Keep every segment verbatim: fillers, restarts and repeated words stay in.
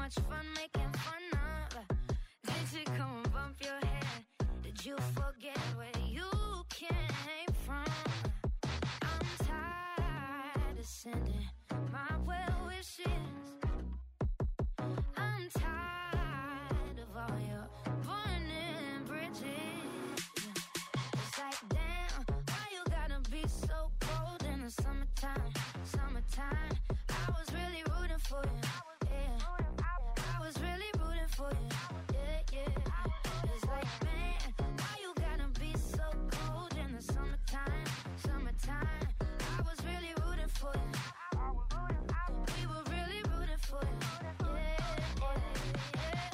much fun making fun of. Did she come and bump your head? Did you forget where you came from? I'm tired of sending my well wishes. I'm tired of all your burning bridges. It's like, damn, why you gotta be so cold in the summertime? Summertime, I was really rooting for you. Yeah, I was really rooting for you. Yeah, yeah. It's like, man, why you gotta be so cold in the summertime? Summertime, I was really rooting for you. We were really rooting for you. Yeah, yeah, yeah.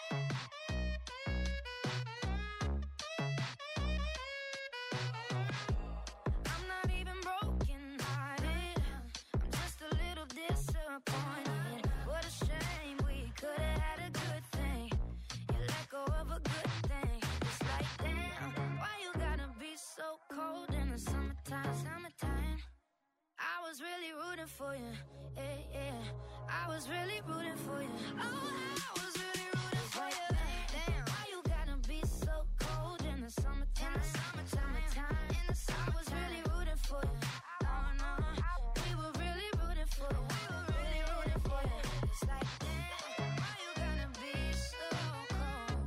I'm not even broken hearted. I'm just a little disappointed. What a shame, we could have had a good thing. You let go of a good thing. It's like, damn, why you gotta be so cold in the summertime? Summertime, I was really rooting for you. Yeah, yeah, I was really rooting for you. Oh, I was really rooting for you. Damn, why you gotta be so cold in the summertime? Summertime, in the summer, I was really rooting for you. Oh no, we were really rooting for you. We were really rooting for you. It's like, damn, why you gotta be so cold?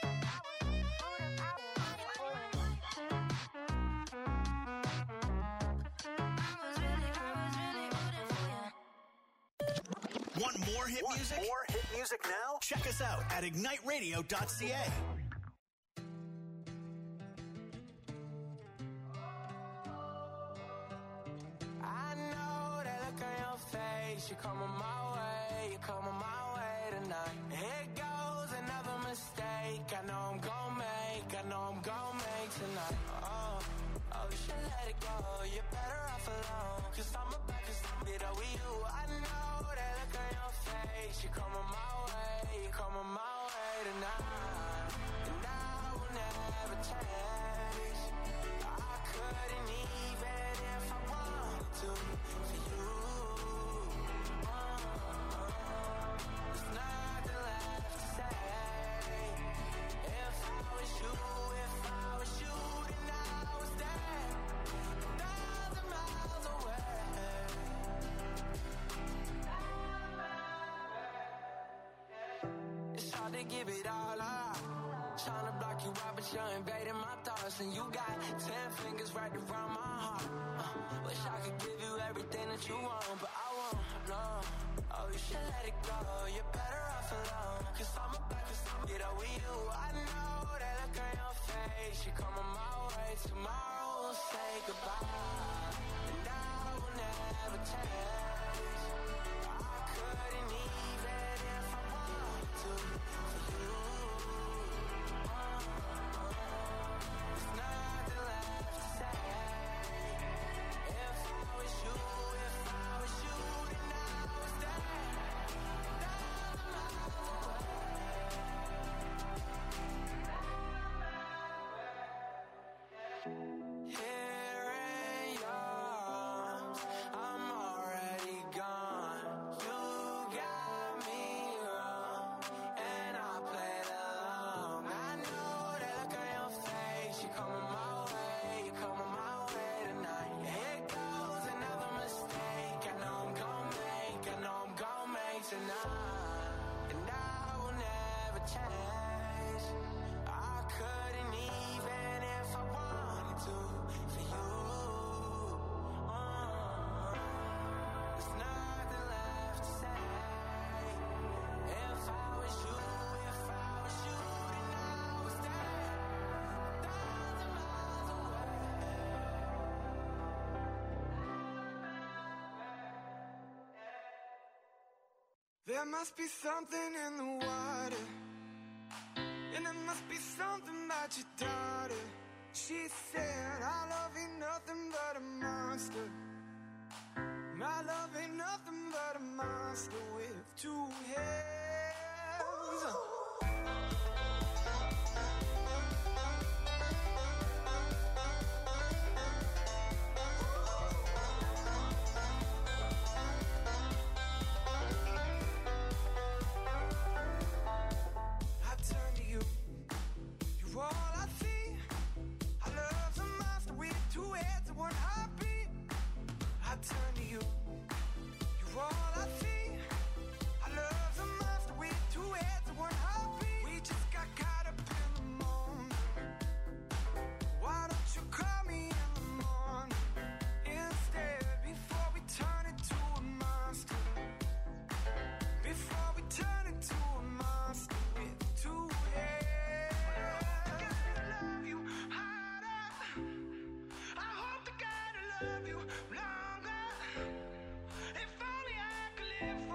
I was really, I was really rooting for you. Want more hit Want music? more hit music now? Check us out at ignite radio dot c a. I know that look on your face. You're coming my way, you're coming my way tonight. Here goes another mistake. I know I'm gon' make, I know I'm gon' make tonight. Oh, oh, you should let it go. You're better off alone. Cause I'm about to stop it over you. I know that look on your face. You're coming my way, you're coming my way tonight. And I will never change. I couldn't even if I wanted to for you. Oh, there's nothing left to say. If I was you, if I was you, then I was there, a thousand miles away. It's hard to give it all up. Trying to block you out, but you're invading my thoughts. And you got ten fingers right around my heart. uh, Wish I could give you everything that you want, but I won't, no. Oh, you should let it go. You're better off alone. Cause I'm about to stop it over you. I know that look on your face. You're coming my way. Tomorrow we'll say goodbye. And I will never change. I couldn't even if I wanted to for you. There's nothing left to say. If I was you, if I was you, then I was there, thousand miles away. Here in your arms, I'm already gone. You got me wrong, and I played along. I know that look on your face. You're coming my way, you're coming my way tonight. Here goes another mistake. I know I'm gon' make, I know I'm gon' make tonight. And I will never change. I couldn't even if I wanted to for you. Oh, there's nothing left to say. If I was you, if I was you, then I was there, a thousand miles away. There must be something in the water, and there must be something about your daughter. She said, our love ain't nothing but a monster. My love ain't nothing but a monster with two heads.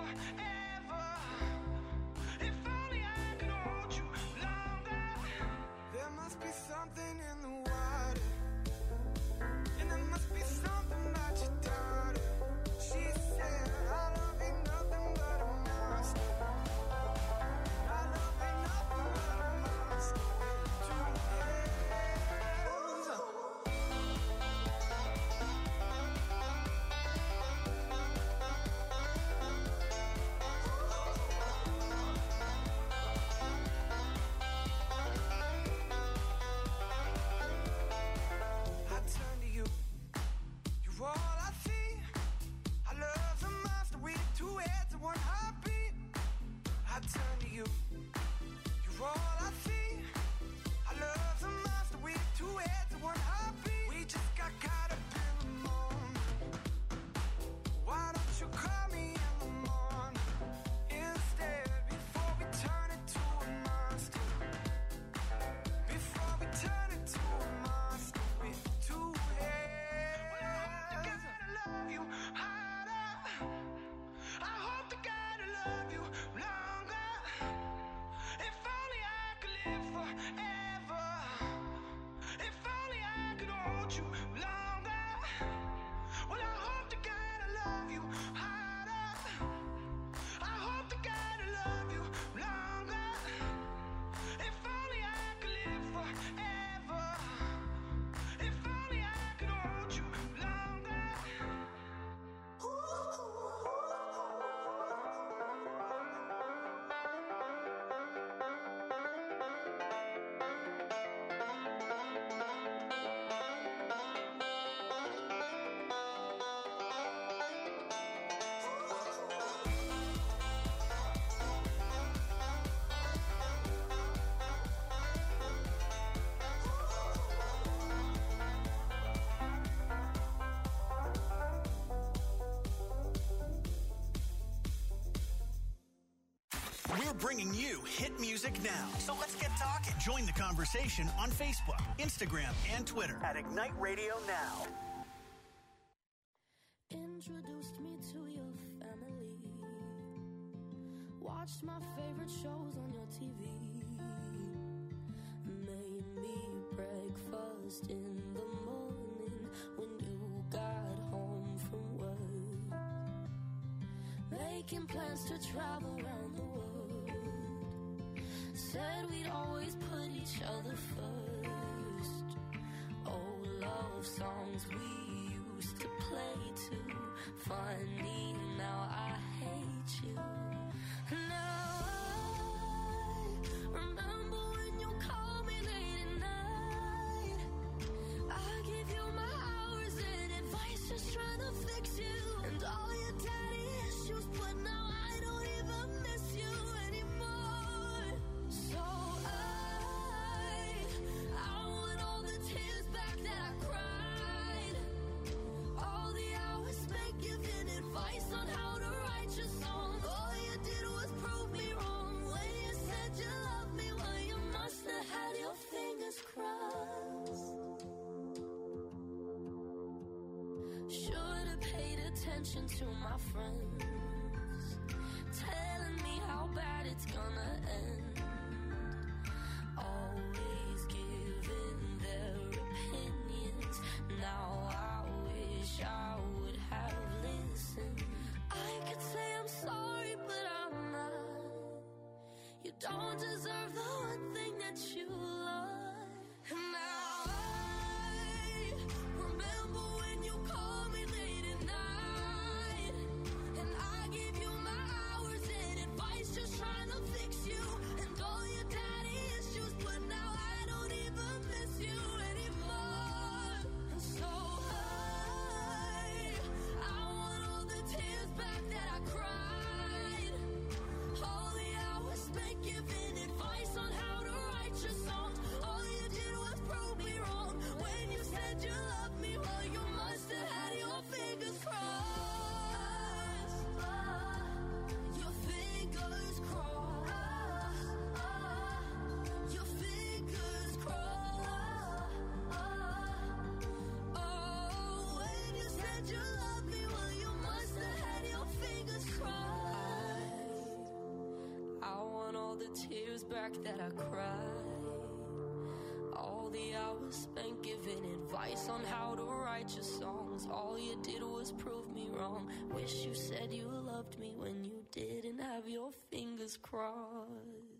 forever. If only I could hold you longer. There must be something in the water, and there must be something about your daughter. She said, I love ain't nothing but a monster. I love ain't nothing but a monster. I turn to you, you're all I see. I love the monster with two heads and one heartbeat. I turn to you, you're all I see. I love the monster with two heads and one heartbeat. We just got caught up in the moment. Why don't you call me in the morning instead, before we turn into a monster? Before we turn into a monster with two heads. Well, I hope to God I love you harder. I hope to God I love you longer. If only I could live forever. If only I could hold you longer. Well, I hope to God I love you harder. I hope to God I love you longer. If only I could live forever. If only I could hold you longer. We're bringing you hit music now. So let's get talking. Join the conversation on Facebook, Instagram, and Twitter at Ignite Radio Now. Introduced me to your family. Watched my favorite shows on your T V. Made me breakfast in the morning when you got home from work. Making plans to travel around the world. Said we'd always put each other first. Old love songs we used to play too. Funny, now I hate you. Now I remember when you called me late at night. I give you my hours and advice, just trying to fix you. And all your daddy issues, but now I don't even miss you anymore. So I, I want all the tears back that I cried. All the hours spent giving advice on how to write your songs. All you did was prove me wrong when you said you loved me. Well, you must have had your fingers crossed. Should've paid attention to my friends, telling me how bad it's gonna end. Always giving their opinions. Now I wish I would have listened. I could say I'm sorry, but I'm not. You don't deserve the one thing that you love. And now I remember when you called me late at night, and I gave you my hours and advice, just trying to fix you. And all your daddy issues, but now I don't even miss you anymore. And so I, I want all the tears back that I cried. All the hours spent giving advice on how to write your songs. All you did was prove me wrong when you said you loved me. Well, you must have had your fingers crossed. Your fingers crossed. Your fingers crossed. Oh, when you said you loved me, well, you must have had your fingers crossed. the tears back that I cried. All the hours spent giving advice on how to write your songs. All you did was prove me wrong. Wish you said you loved me when you didn't have your fingers crossed.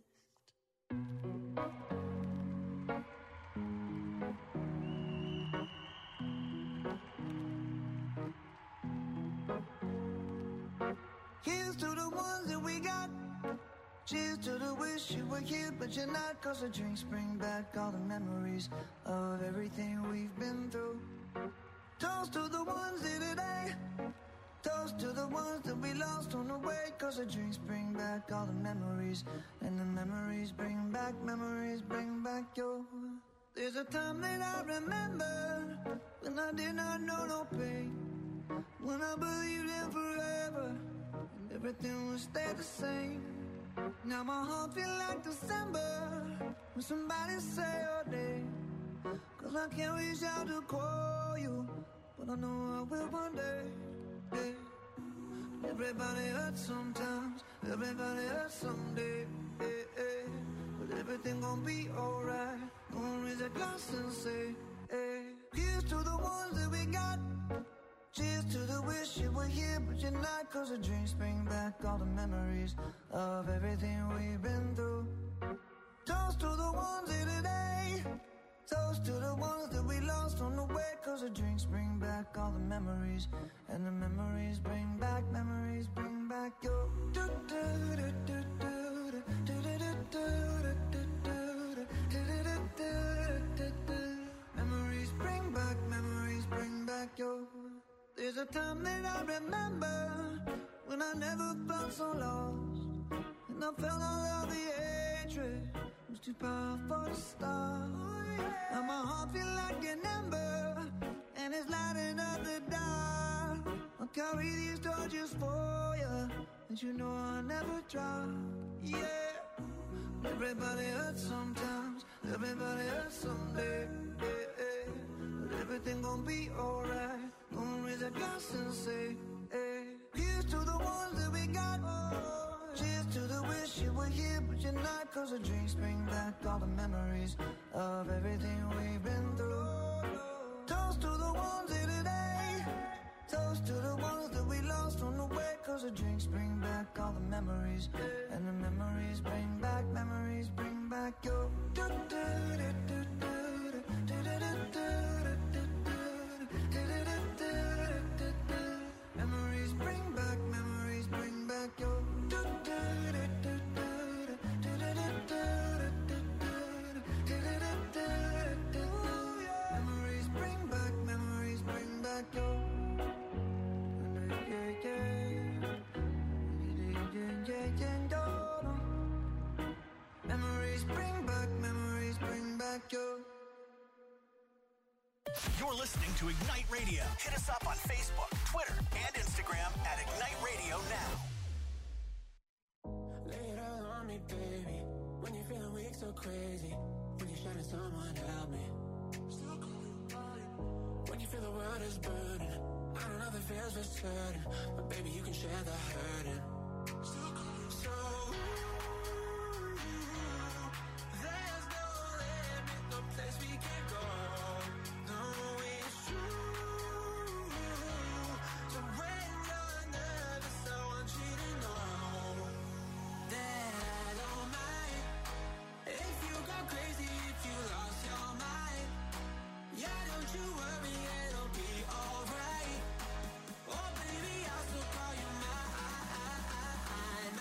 Here's to the ones that we got. Cheers to the wish you were here, but you're not. Cause the drinks bring back all the memories of everything we've been through. Toast to the ones here today. Toast to the ones that we lost on the way. Cause the drinks bring back all the memories. And the memories bring back, memories bring back your. There's a time that I remember when I did not know no pain. When I believed in forever and everything would stay the same. Now my heart feel like December when somebody say your name. Cause I can't reach out to call you, but I know I will one day. Hey. Everybody hurts sometimes, everybody hurts someday. Hey, hey. But everything gon' be alright. Gonna raise a glass and say, hey. Here's to the ones that we got. Cheers to the wish you were here, but you're not. Cause the drinks bring back all the memories of everything we've been through. Toast to the ones here today. Toast to the ones that we lost on the way. Cause the drinks bring back all the memories. And the memories bring back, memories bring back your. Memories bring back, memories bring back your. There's a time that I remember when I never felt so lost. And I felt all of the hatred was too powerful to stop. Now my heart feel like an ember and it's lighting up the dark. I'll carry these torches for you, and you know I'll never drop. Yeah. Everybody hurts sometimes, everybody hurts someday. Yeah, yeah. But everything gon' be alright. Gonna raise a glass and say, hey. Here's to the ones that we got. Cheers to the wish you were here, but you're not. Cause the drinks bring back all the memories of everything we've been through. Toast to the ones here today. Toast to the ones that we lost on the way. Cause the drinks bring back all the memories. And the memories bring back, memories bring back your. Memories bring back, memories bring back your. Memories bring back, memories bring back your. Memories bring back, memories bring back your. You're listening to Ignite Radio. Hit us up on Facebook, Twitter, and Instagram at Ignite Radio Now. Lay it all on me, baby. When you're feeling weak, so crazy. When you're shining, someone help me. When you feel the world is burning, I don't know if it feels for certain, but baby, you can share the hurting. So there's no limit, no place we can go. No, it's true. So when you're nervous, I want you to know that I don't mind if you go crazy, if you lost your mind. Yeah, don't you worry, it'll be alright. Oh baby, I'll still call you mine.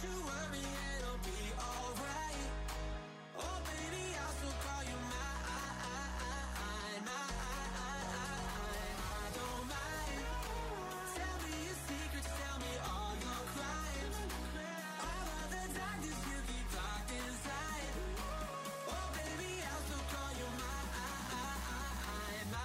you worry, it'll be alright. Oh baby, I'll still call you mine, mine. I don't mind. Tell me your secrets, tell me all your crimes. All of the darkness you keep locked inside. Oh baby, I'll still call you mine, mine.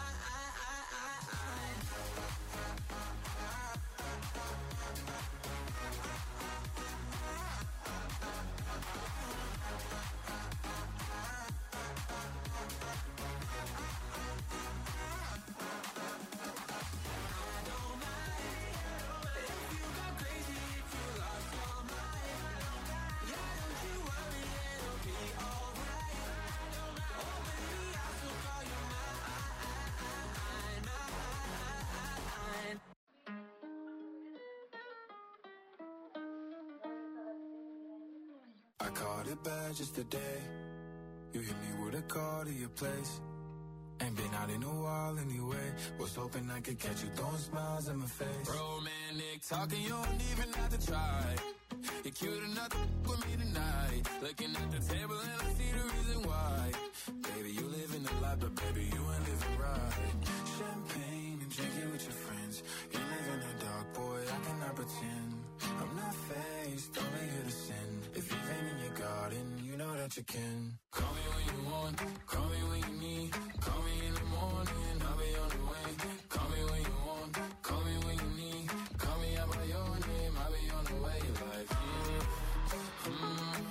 I caught it bad just today. You hit me with a call to your place. Ain't been out in a while anyway. Was hoping I could catch you throwing smiles in my face. Romantic talking, you don't even have to try. You're cute enough to f- with me tonight. Looking at the table and I see the reason why. Baby, you living the life, but baby, you ain't living right. Champagne and drinking with your friends. You live in the dark, boy, I cannot pretend. I'm not faced, only here to sin. If you've been in your garden, you know that you can. Call me when you want, call me when you need. Call me in the morning, I'll be on the way. Call me when you want, call me when you need. Call me out by your name, I'll be on the way. Like, mm, mm, mm,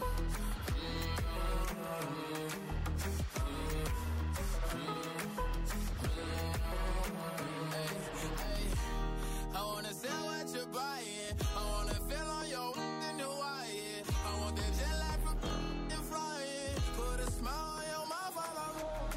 I wanna sell what you're buying. I wanna feel on your in the wire. I want that jet lag from and flying. Put a smile on your mouth while I'm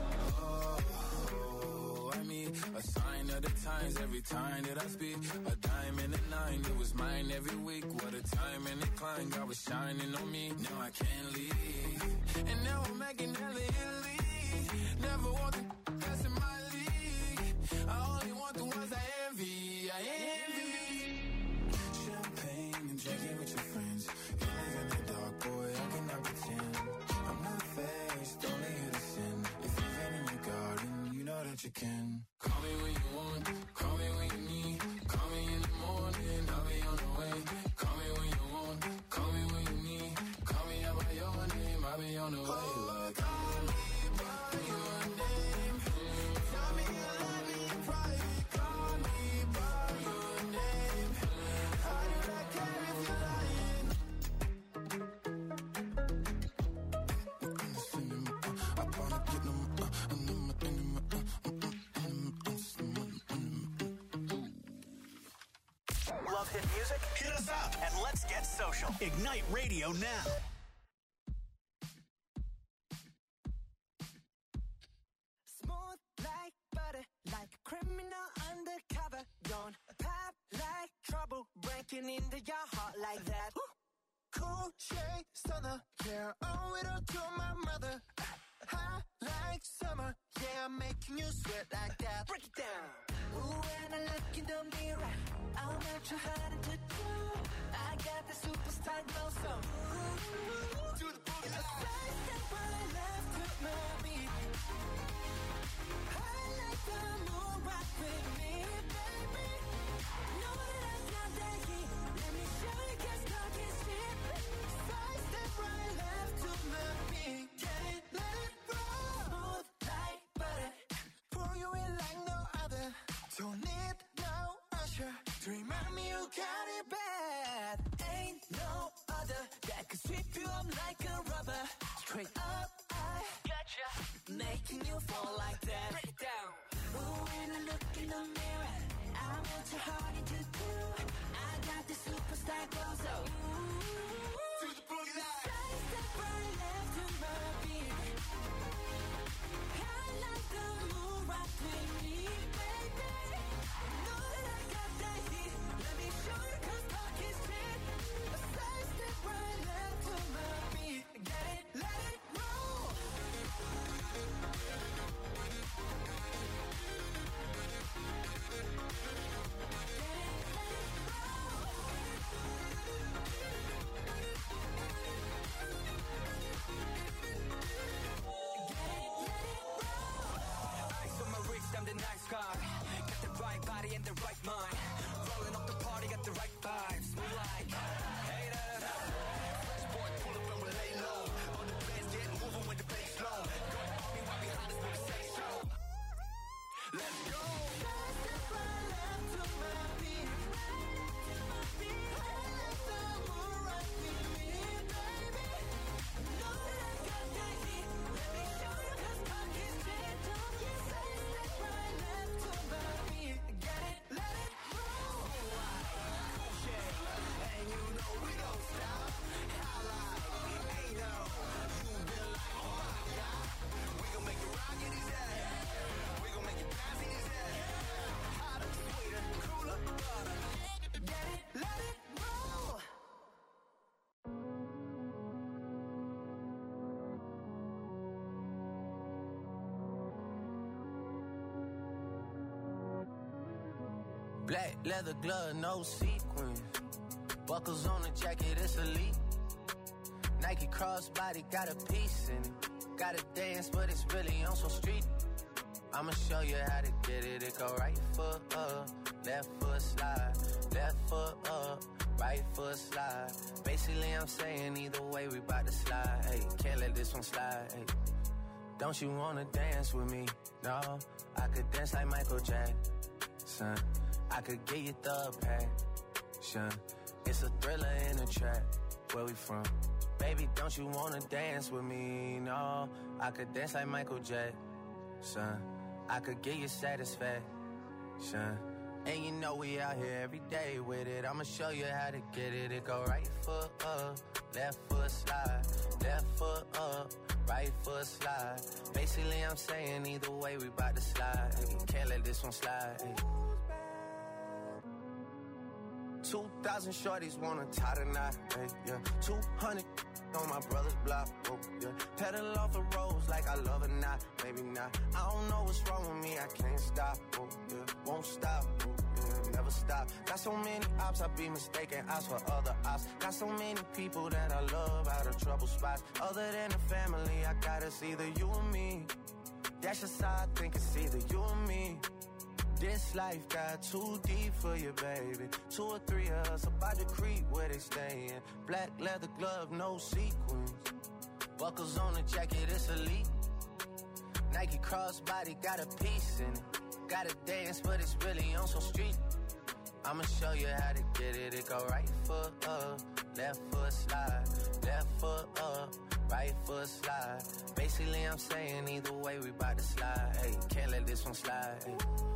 oh, I mean, a sign of the times every time that I speak. A diamond and a nine, it was mine every week. What a time and a climb, God was shining on me. Now I can't leave, and now I'm making hella Italy. Never want the that's in my league. I only want the ones I envy. I envy. Champagne and drinking with your friends. You live in the dark, boy, I cannot pretend. I'm not faced, only here to sin. If you've been in your garden, you know that you can. Call me when you want, call me when you need. Call me in the morning, I'll be on the way. Call me when you want, call me when you need. Call me out by your name, I'll be on the way. Like, call me by your name. Tell me you love me in private. Call me by your name. How did I care if you're lying? I wanna get them, uh, and them, and them, uh, Love hit music? Hit us up and let's get social. Ignite Radio now. Smooth like butter, like a criminal undercover. Don't pop like trouble, breaking into your heart like that. Cool shade stunner, yeah, owe it all to my mother. Hot like summer, yeah, I'm making you sweat like that. Break it down. Ooh, when I look in the mirror, I'm not too hard to do. I got the superstar glow, so ooh, to the boogie line. First step when I left to my beat. I like the moon rock with me, baby. Know that I got that heat. Let me show you, 'cause talk is cheap. First step right left to my beat. Get it, let it roll. Smooth like butter. Pour you in like no other. Don't need no usher to remind me you got it bad. Ain't no other that could sweep you up like a rubber. Straight up, I gotcha, making you fall like that. Break it down. Ooh, when I look in the mirror, I'm not too hard to do. I got the superstar glow, so ooh, to the boogie line. Side step right left to my beat. I like the moon rock with me, baby. Know that I got that heat. Let me show you, 'cause talk is cheap. A side step right left to my beat. Get it, let it roll. Get it, let it roll. Black leather glove, no sequins. Buckles on the jacket, it's elite. Nike crossbody, got a piece in it. Gotta dance, but it's really on some street. I'ma show you how to get it. It go right foot up, left foot slide. Left foot up, right foot slide. Basically, I'm saying either way, we bout to slide. Hey, can't let this one slide. Hey, don't you wanna dance with me? No, I could dance like Michael Jackson. I could get you the passion. It's a thriller in a trap. Where we from? Baby, don't you wanna dance with me? No, I could dance like Michael Jackson. I could get you satisfaction. And you know we out here every day with it. I'ma show you how to get it. It go right foot up, left foot slide. Left foot up, right foot slide. Basically, I'm saying either way, we bout to slide. Hey, can't let this one slide. Hey. Two thousand shorties wanna tie the knot. Hey, yeah. Two hundred on my brother's block. Oh, yeah. Pedal off the roads like I love it, not. Maybe not. I don't know what's wrong with me. I can't stop. Oh, yeah. Won't stop. Oh, yeah. Never stop. Got so many ops, I be mistaken ops for other ops. Got so many people that I love out of trouble spots. Other than the family, I got it's either you or me. That's just how I think it's either you or me. This life got too deep for you, baby. Two or three of us about to creep where they stayin'. Black leather glove, no sequins. Buckles on the jacket, it's elite. Nike crossbody, got a piece in it. Gotta dance, but it's really on some street. I'ma show you how to get it. It go right foot up, left foot slide. Left foot up, right foot slide. Basically, I'm saying either way, we bout to slide. Hey, can't let this one slide. Hey.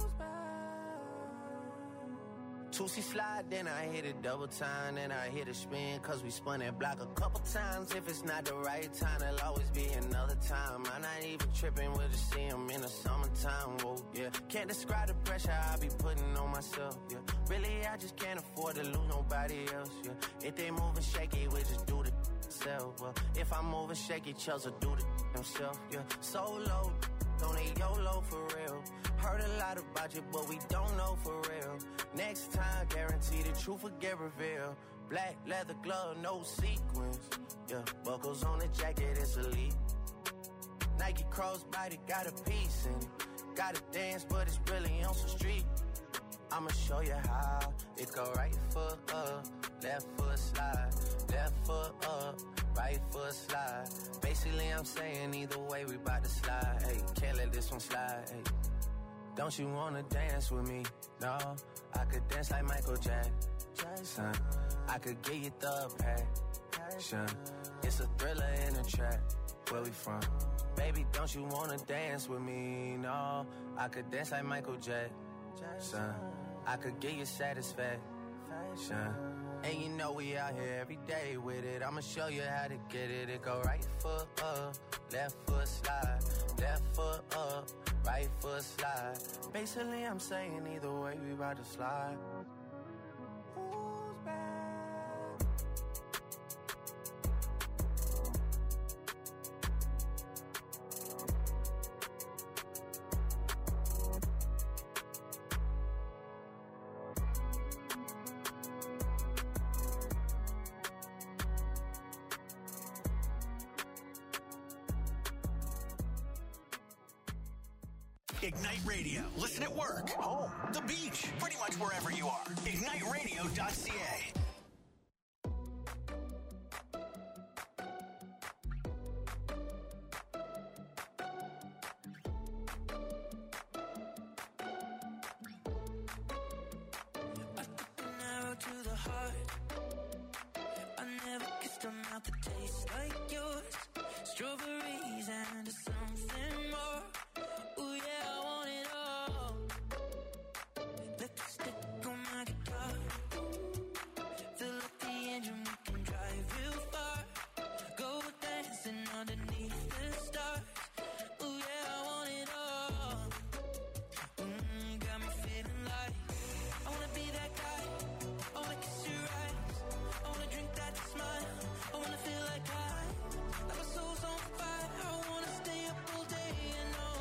Two-C slide, then I hit it double time, then I hit a spin, cause we spun that block a couple times. If it's not the right time, there'll always be another time. I'm not even tripping, we'll just see them in the summertime, whoa, yeah. Can't describe the pressure I be putting on myself, yeah. Really, I just can't afford to lose nobody else, yeah. If they moving shaky, we just do the self, well. If I'm moving shaky, Chelsea do the himself, yeah. Solo, don't need YOLO for real. Heard a lot about you, but we don't know for real. Next time, guarantee the truth will get revealed. Black leather glove, no sequins. Yeah, buckles on the jacket, it's elite. Nike crossbody, got a piece in it. Gotta dance, but it's really on some street. I'ma show you how. It go right foot up, left foot slide. Left foot up, right foot slide. Basically, I'm saying either way, we bout to slide. Hey, can't let this one slide. Hey. Don't you wanna dance with me? No, I could dance like Michael Jackson. I could get you the passion. It's a thriller in a trap. Where we from? Baby, don't you wanna dance with me? No, I could dance like Michael Jackson. I could get you satisfaction. And you know we out here every day with it. I'ma show you how to get it. It go right foot up, left foot slide. Left foot up, right foot slide. Basically, I'm saying either way, we about to slide. Who's back? Ignite Radio. Listen at work, home, the beach, pretty much wherever you are. ignite radio dot c a. Feel like I, like my soul's on fire. I wanna stay up all day and all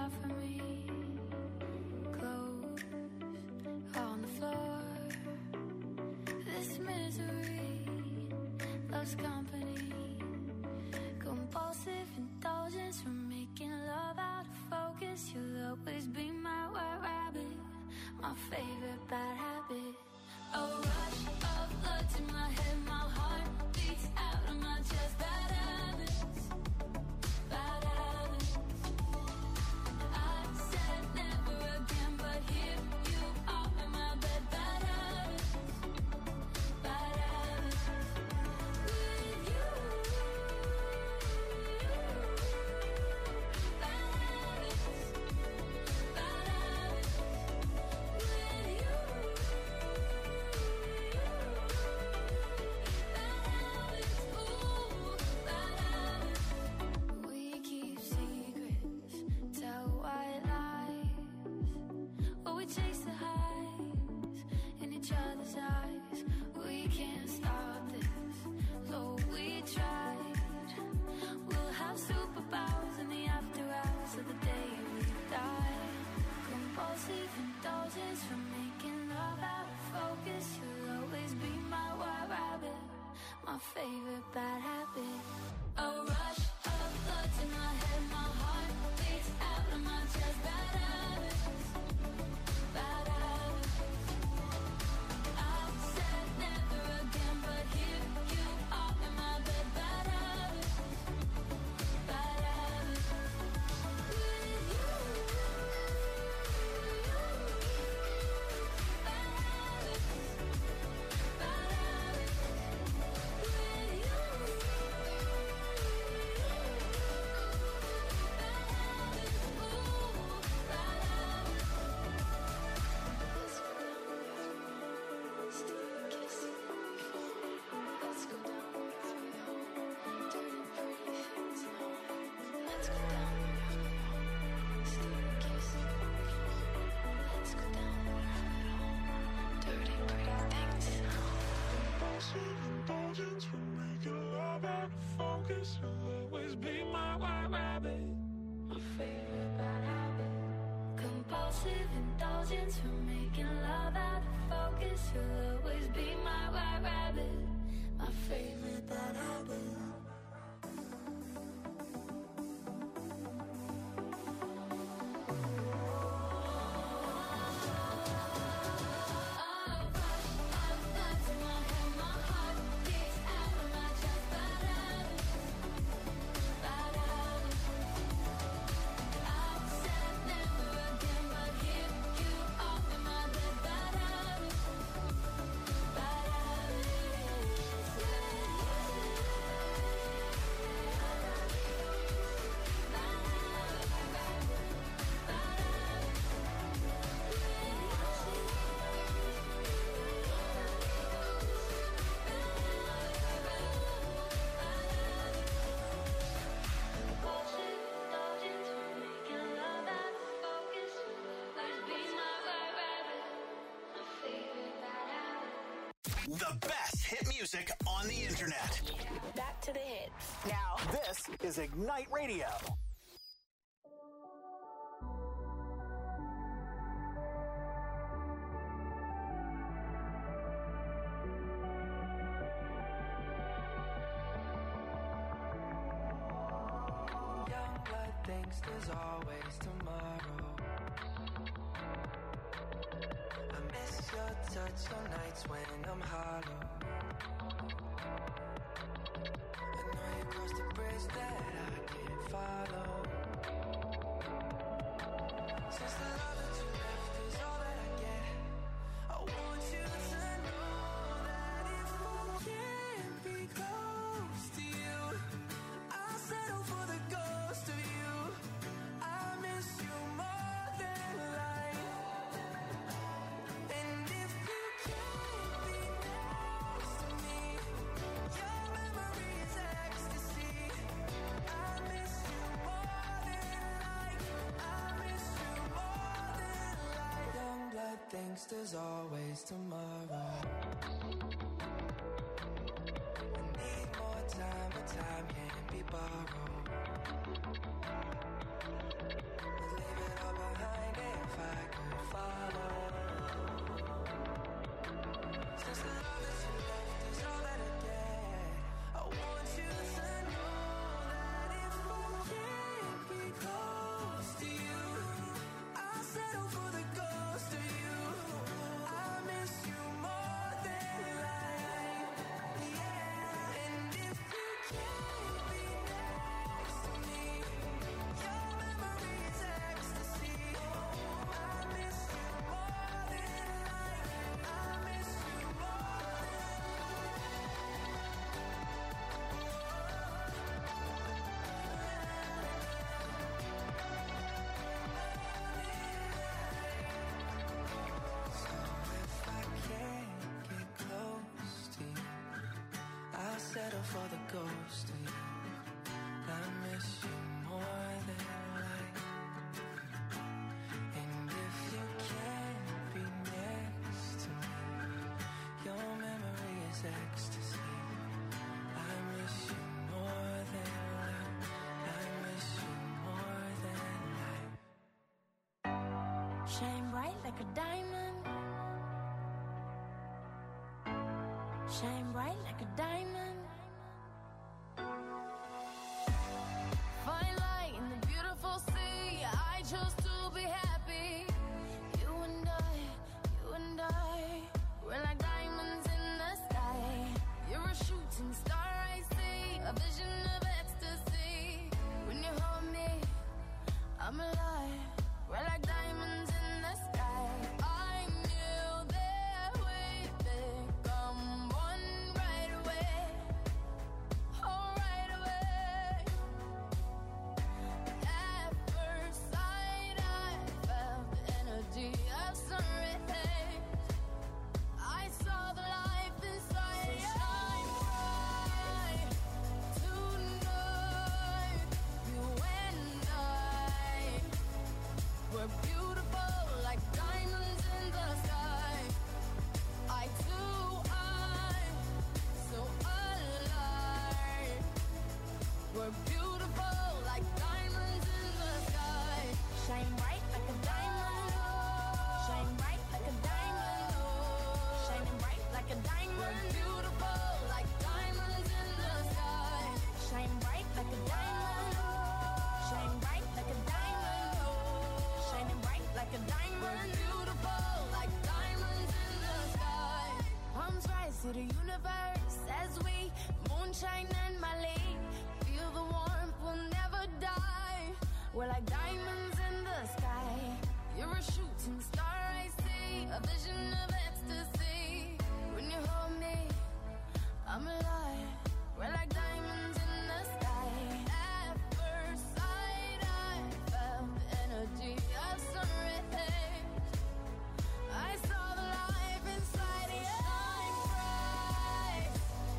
far from me. Clothes on the floor. This misery loves company. Compulsive indulgence from making love out of focus. You'll always be my white rabbit, my favorite bad habit. A rush of blood to my head, my heart beats out of my chest. Bad habits, bad habits. I said never again, but here you are in my bed. Bad habits, bad habits. With you, bad habits, bad habits. With you. We keep secrets, tell white lies, or we chase the highs in each other's eyes. We can't stop this, though we tried. We'll have superpowers in the after hours of the day we die. Compulsive indulgence from making love out of focus. You'll always be my white rabbit, my favorite bad habit. A rush of blood to my head, my heart beats out of my chest. Bad habits, bad habits. I said never again, but here you are in my bed. Bad habits, bad habits. With you, bad habits, bad habits. With you. Indulgence from making love out of focus. You'll always be my white rabbit, my favorite bad habit. Compulsive indulgence from making love out of focus. You'll always be my white rabbit, my favorite bad habit. The best hit music on the internet. Back to the hits. Now, this is Ignite Radio. Young blood thinks there's always tomorrow. I miss your touch on nights when I'm hollow. I know you crossed the bridge that I can't follow. Since the love that you left is all that I get, I want you to know that if I can't be close to you, I'll settle for the ghost of you. I miss you more than life. And if you can't be next to me, your memory is ecstasy. I miss you more than life. I miss you more than life. Young blood thinks there's always tomorrow. I need more time, but time can't be borrowed. We're Since the love that you left is all that I get, I want you to know that if I can't be close to you, I'll settle for the ghost of you. I miss you more than life, yeah. And if you can't be next to me, your memory is ecstasy. I miss you more than life. I miss you more than So if I can't get close to you, I'll settle for the ghost of you. I miss you more than life. And if you can't be next to me, your memory is ecstasy. I miss you more than life. I miss you more than life. Shine bright like a diamond. Shine bright like a diamond. Fine light in the beautiful sea. I chose to be happy. You and I, you and I, we're like diamonds in the sky. You're a shooting star I see, a vision of ecstasy. When you hold me, I'm alive. We're like diamonds in the sky. I knew that we'd become one right away. Oh, right away. At first sight, I felt the energy of sun rays. I saw the life inside. So shine bright tonight. You and I, we're beautiful like diamonds in the sky. I too, I'm so alive. We're beautiful like diamonds in the sky. Shine bright like a diamond. Shine bright like a diamond. Shining bright like a diamond. We're beautiful like diamonds in the sky. Shine bright like a diamond. Shine bright like a diamond. Shining bright like a diamond. We're beautiful like diamonds in the sky. Palms rise to the universe as we moonshine and Mali. Feel the warmth, we'll never die. We're like diamonds in the sky. You're a shooting star I see, a vision of ecstasy. When you hold me, I'm alive. We're like diamonds in the sky. At first sight, I felt the energy of sun rays. I saw the life inside you. Shine bright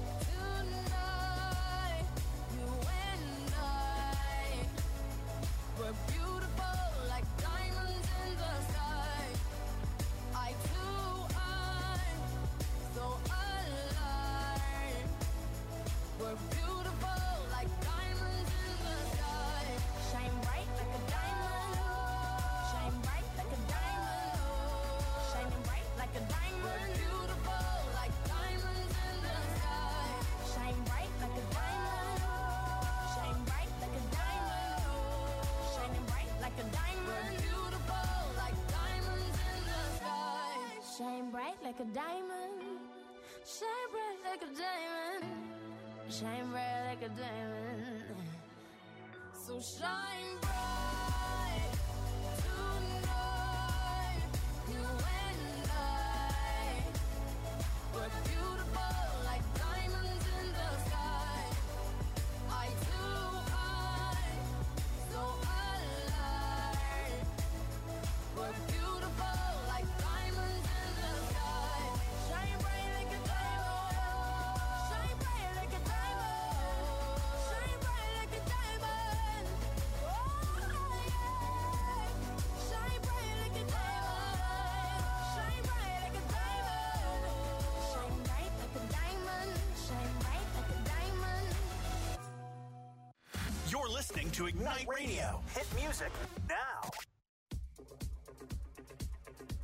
tonight. You and I, we're beautiful like diamonds in the sky. I too, I'm so alive. We're beautiful like diamonds in the sky. Shine bright like a diamond. Shine bright like a diamond. Shining bright like a diamond. We're beautiful like diamonds in the sky. Shine bright like a diamond. Shine bright like a diamond. Shining bright like a diamond. We're beautiful like diamonds in the sky. Shine bright like a diamond. Shine bright like a diamond. Shine bright like a diamond. So shine bright tonight. You and I, we're beautiful like diamonds in the sky. I too, I'm so alive. We're beautiful like diamonds in the sky. Shine bright like a diamond. Shine bright like a diamond. Shine bright like a diamond. Oh yeah. Shine bright like a diamond. Shine bright like a diamond. Shine bright like a diamond. Shine bright like a diamond. You're listening to Ignite Radio. Hit music now.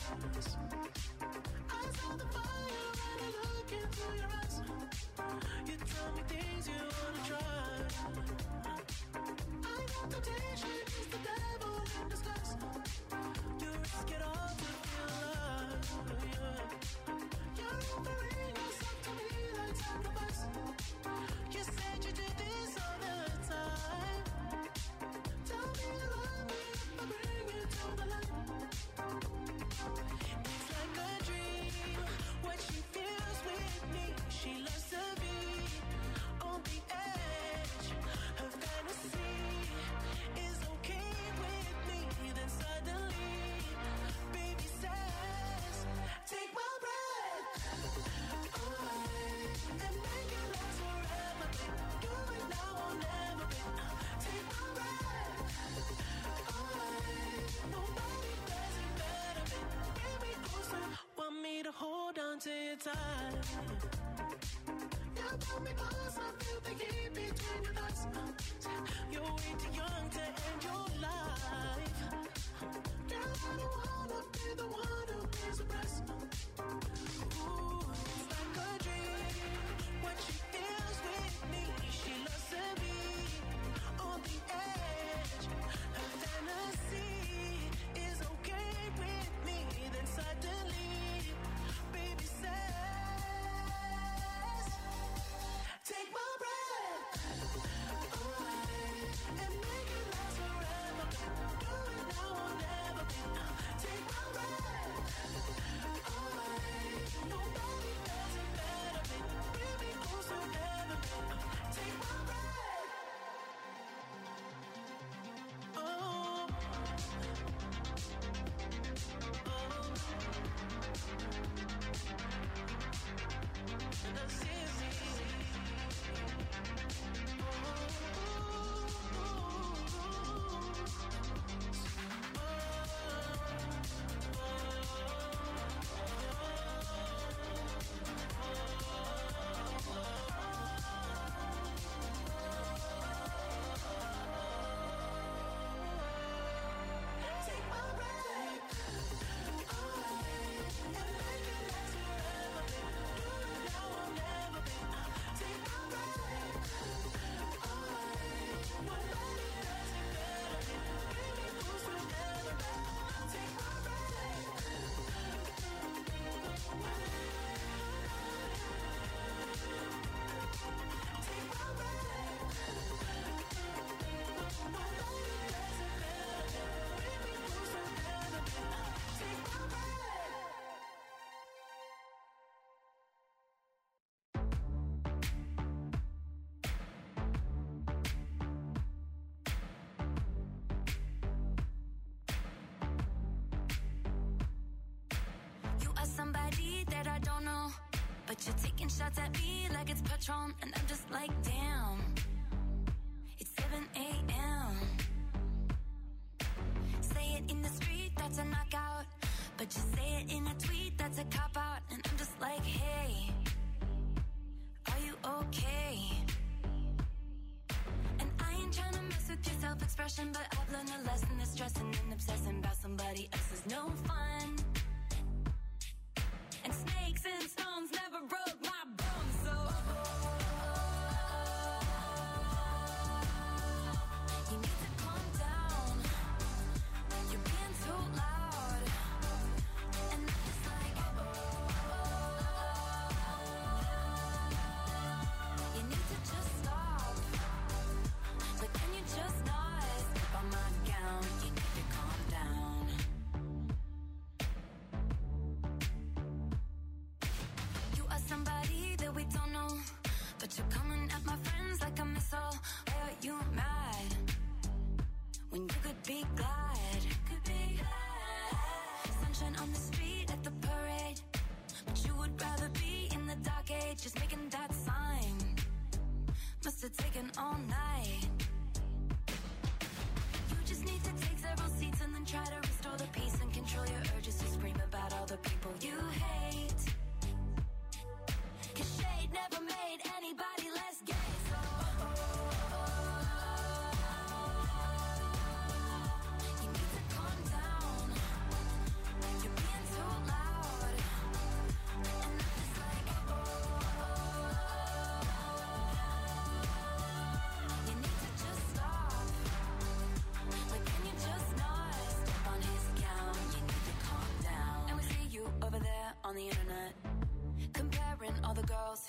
I saw the fire when I look into your eyes. You tell me things you wanna try. I know temptation is the devil in disguise. You risk it all to feel alive. Yeah. You're offering yourself to me like sacrifice. You said you did this all the time. Tell me you love me if I bring you to the light. It's like a dream, what she feels with me. She loves to be on the edge. Her fantasy is okay with me. Then suddenly, baby says, take my breath away and make it last forever. Do it now or never. Take my breath away. Nobody does it better. Bring me closer. Want me to hold on to your tight. You pull me close, I feel the heat between your thighs. You're way too young to end your life. Girl, I don't wanna be the one who pays the price. Ooh, it's like a dream, what she feels with me. She loves to be on the edge. Her fantasy is okay with me. Then suddenly, baby says, take my breath away and make it last forever. Do it now or never. Take my breath away. Nobody does it better. Bring me closer ever. Take my breath. Oh, oh, that's easy. Take my breath away and make it last forever. Do it now or never. Take my breath away. Nobody does it better. Bring me closer ever. Take my breath. Take my breath. Nobody does it better. Bring me closer ever. Take my breath. You are somebody that I don't know, but you're taking shots at me like it's Patron, and I'm just like, damn. It's seven a.m. Say it in the street, that's a knockout, but you say it in a tweet, that's a cop-out, and I'm just like, hey, are you okay? And I ain't tryna mess with your self-expression, but I've learned a lesson that stressing and obsessing about somebody else is no fun. And snakes and stones never broke my bones, so you need to calm down. You're being too loud, and I'm just like, you need to just stop. But can you just not step on my gown? You need to calm down. You are somebody that we don't know, but you're coming at my friends like a missile. Why are you mad when you could be glad? Could be glad. Sunshine on the street at the parade, but you would rather be in the dark age, just making that sign. Must have taken all night. You just need to take several seats and then try to restore the peace and control your urges to scream about all the people you hate. 'Cause shade never made anybody less gay, so you need to calm down. You're being too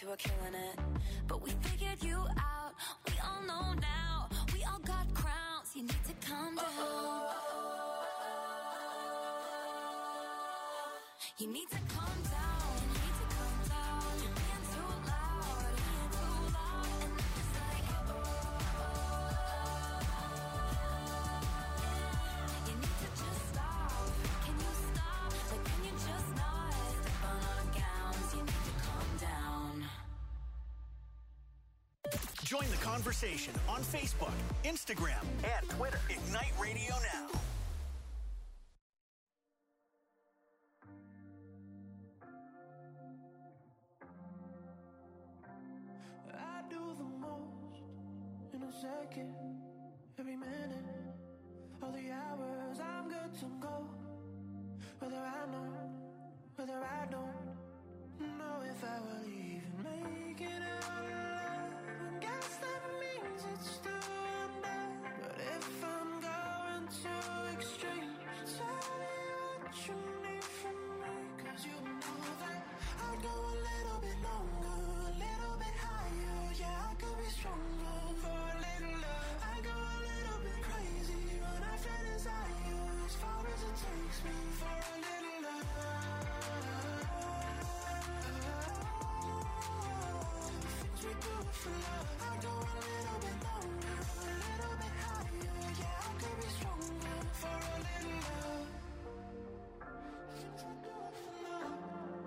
were killing it. But we figured you out, we all know now. We all got crowns, you need to calm down. You need to calm down, you need to calm down. You're being too loud, being too loud. And then it's like, oh, you need to just stop. Can you stop? Like, can you just not step on our gowns? You need to calm down. Join the conversation on Facebook, Instagram, and Twitter. Ignite Radio Now. I do the most in a second, every minute, all the hours I'm good to go. Whether I know, whether I don't know if I will even make it out alive. I guess that means it's still undone. But if I'm going too extreme, tell me what you need from me. Cause you know that I'd go a little bit longer, a little bit higher. Yeah, I could be stronger for a little love. I go a little bit crazy when I feel desire, as far as it takes me for a little love. The things we do for love. I go a little bit longer, a little bit higher. Yeah, I could be stronger for a little love. The things we do for love.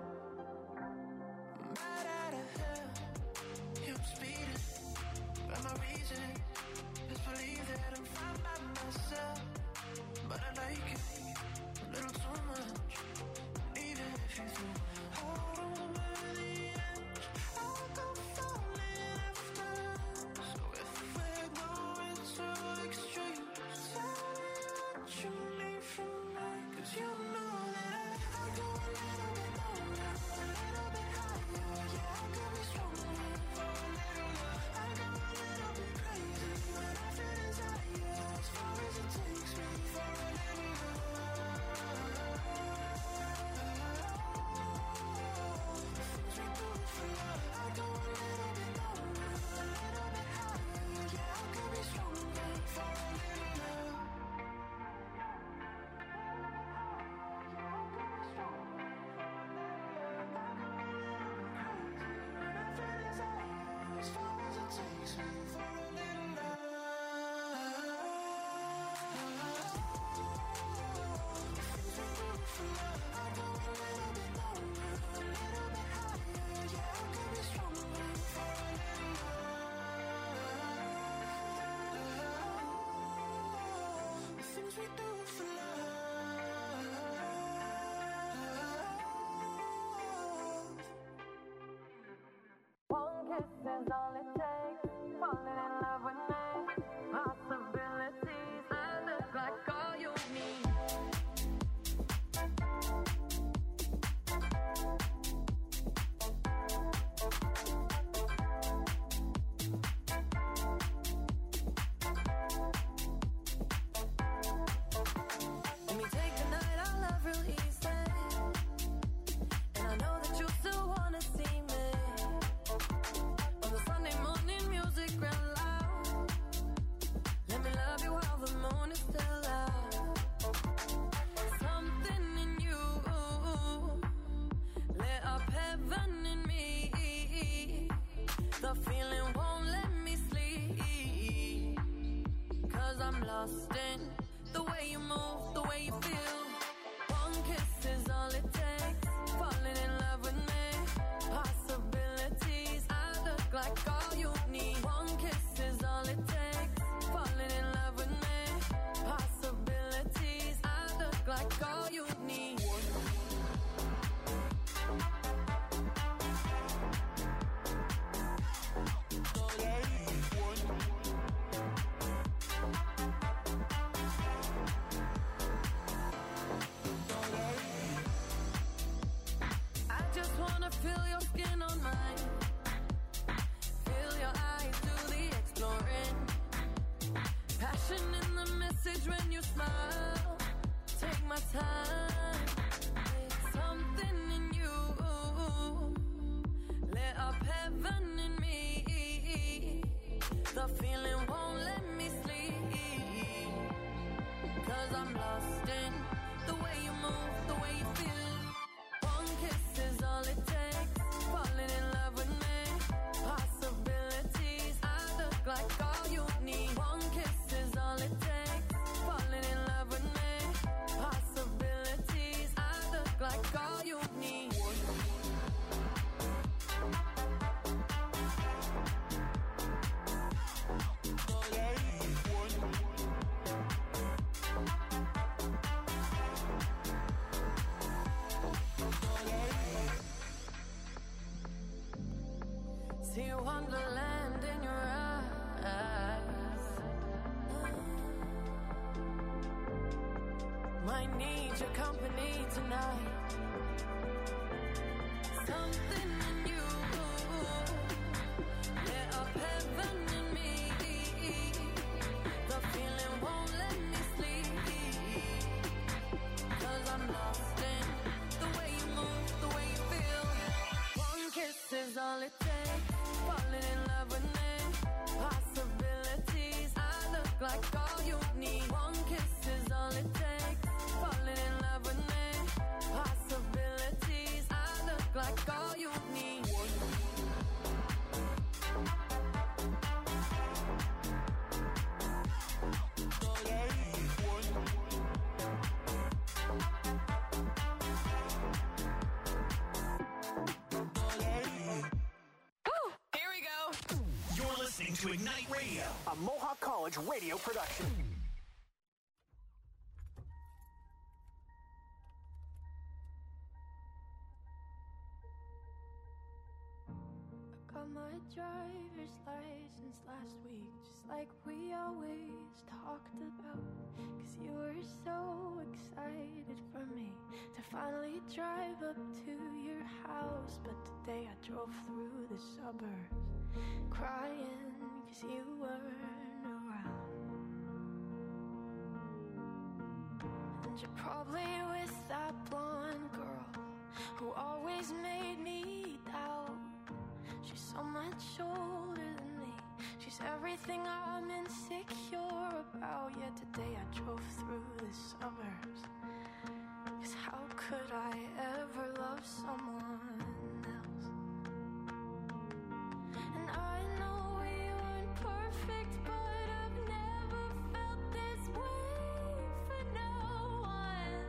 I'm right out of hell. Yeah, I'm speeding, but my reason is believe that I'm fine by myself. But I like it a little too much. Even if you do hold on by the edge, I'll go falling after. So if we're going too extreme, tell me what you need from me. Cause you know that I go a little bit longer, a little bit higher. Yeah, I could be stronger for a little love. I go a little bit crazy when I feel desire, as far as it takes me for a little love. The things we do for love. I go a little bit longer, a little bit higher. Yeah, I could be stronger for a little love. As far as it takes me for a little love. The things we do for love. I go a little bit longer, a little bit higher. Yeah, I could be stronger for a little love. The things we do for love. One kiss is all it takes. Falling in love with me. Possibilities. I look like all you need. Let me take the night, I love real easy. And I know that you still wanna see me. On the Sunday morning, music real loud. Let me love you while the moon is still out. Something in you lit up heaven in me. The feeling won't let me sleep. Cause I'm lost in the way you move, the way you feel. One kiss is all it takes. Falling in love with me. Possibilities. I look like all you need. One kiss is all it takes. Falling in love with me. Possibilities. I look like all you need. I just wanna feel your skin on mine. Feel your eyes do the exploring. Passion in the message when you smile. Take my time. Something in you lit up heaven The feeling won't let me sleep, 'cause I'm lost in the way you move, the way you feel. One kiss is all it takes, falling in love with me. Possibilities, I look like all you need. One kiss is all it takes, falling in love with me. Possibilities, I look like all you need. See wonderland in your eyes. Might need your company tonight. Something in you lit up heaven in me. The feeling won't let me sleep, 'cause I'm lost in the way you move, the way you feel. One kiss is all it takes, falling in love with me. Possibilities, I look like all you need. One kiss is all it takes, falling in love with me. Possibilities, I look like all you need. Here we go. You're listening to Ignite Radio, a Mohawk College radio production. Got my driver's license last week, just like we always talked about. 'Cause you were so excited for me to finally drive up to your house. But today I drove through the suburbs crying 'cause you weren't around. And you're probably with that blonde girl who always made me doubt. She's so much older than me. She's everything I'm insecure about. Yet today I drove through the suburbs. 'Cause how could I ever love someone else? And I know we weren't perfect, but I've never felt this way for no one.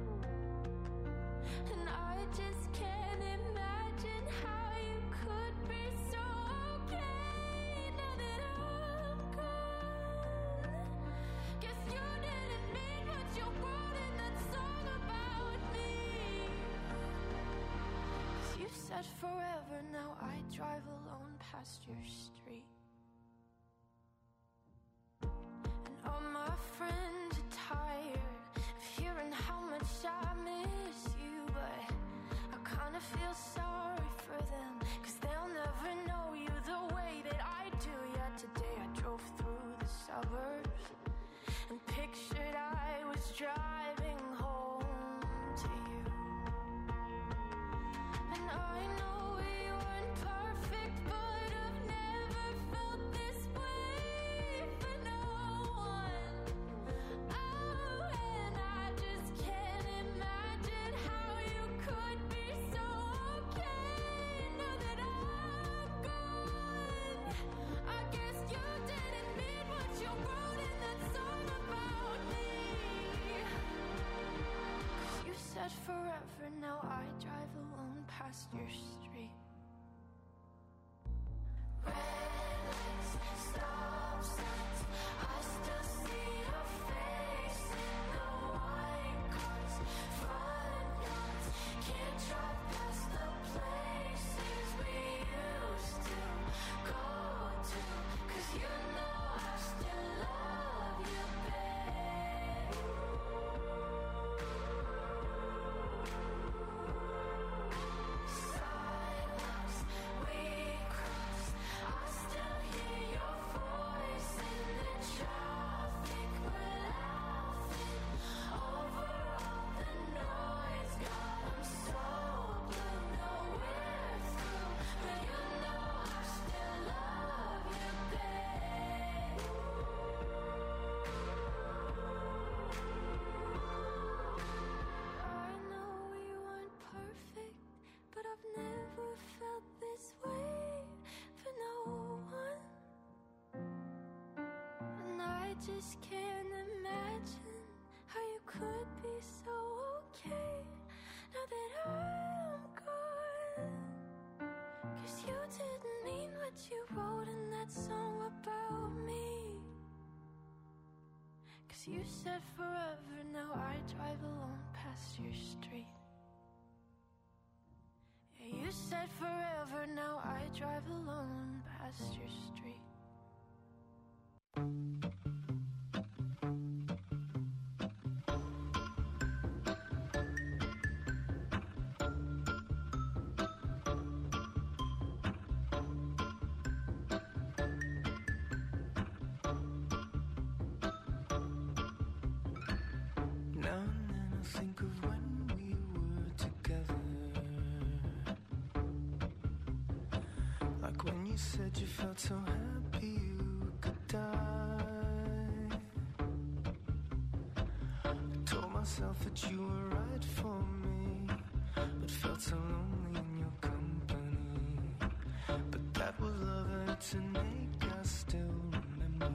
And I just can't imagine how you could be so okay now that I'm gone. Guess you didn't mean what you wrote in that song about me. 'Cause you said forever, now I drive alone past your street. And all my friends are tired of hearing how much I miss you. But I kinda feel sorry for them, 'cause they'll never know you the way that I do. Yet today I drove through the suburbs and pictured I was driving home to you. And I know we weren't perfect, but I've never felt this way for no one. Oh, and I just can't imagine how you could be so okay just can't imagine how you could be so okay now that I'm gone. Cause you didn't mean what you wrote in that song about me. Cause you said forever, now I drive alone past your street. Yeah, you said forever, now I drive alone past your street. You said you felt so happy you could die. I told myself that you were right for me, but felt so lonely in your company. But that was love and it's an ache I still remember.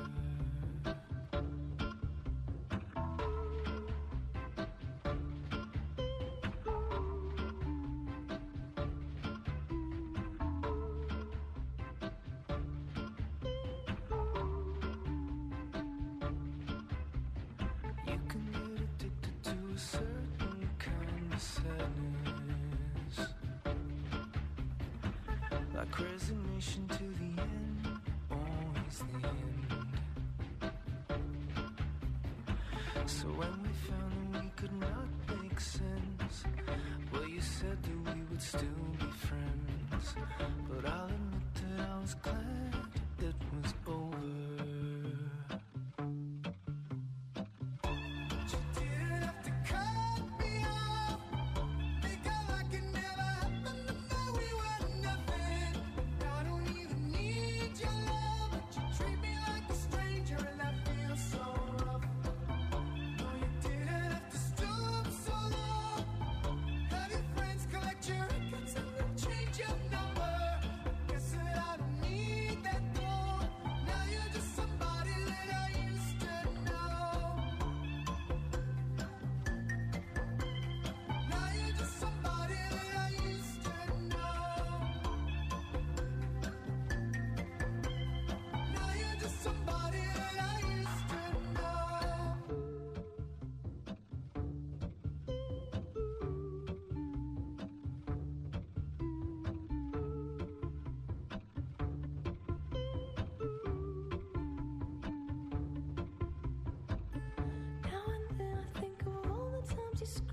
Like resignation to the end, always the end. So when we found that we could not make sense, well, you said that we would still be friends. But I'll admit that I was glad it was over. Just